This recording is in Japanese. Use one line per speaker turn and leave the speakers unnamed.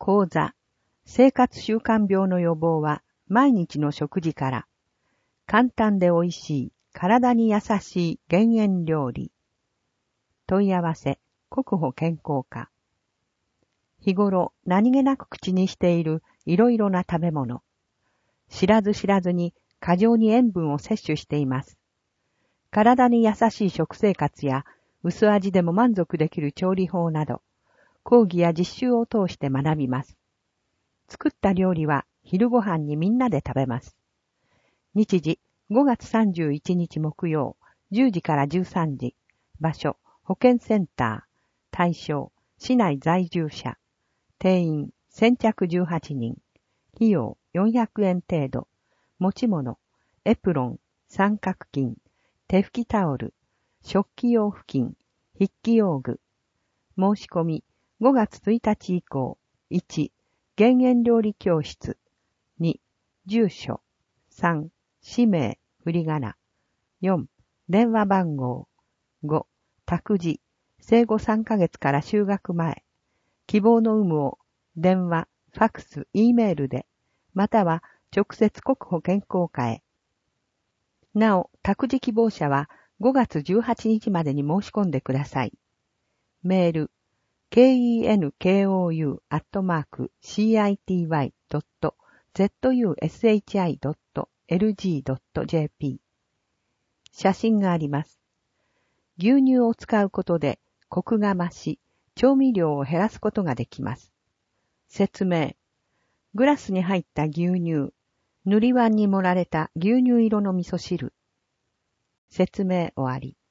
講座、生活習慣病の予防は毎日の食事から。簡単で美味しい、体に優しい減塩料理。問い合わせ、国保健康課。日頃何気なく口にしているいろいろな食べ物。知らず知らずに過剰に塩分を摂取しています。体に優しい食生活や薄味でも満足できる調理法など、講義や実習を通して学びます。作った料理は昼ご飯にみんなで食べます。日時5月31日木曜10時から13時。場所保健センター。対象市内在住者。定員先着18人。費用400円程度。持ち物エプロン、三角巾、手拭きタオル、食器用布巾、筆記用具。申し込み5月1日以降。1、減塩料理教室。2、住所。3、氏名、振り仮名。4、電話番号。5、託児。生後3ヶ月から就学前。希望の有無を電話、ファクス、Eメールで、または直接国保健康課へ。なお、託児希望者は5月18日までに申し込んでください。メール、kenkoyu@city.zushi.lg.jp。写真があります。牛乳を使うことでコクが増し、調味料を減らすことができます。説明。グラスに入った牛乳、塗り碗に盛られた牛乳色の味噌汁。説明終わり。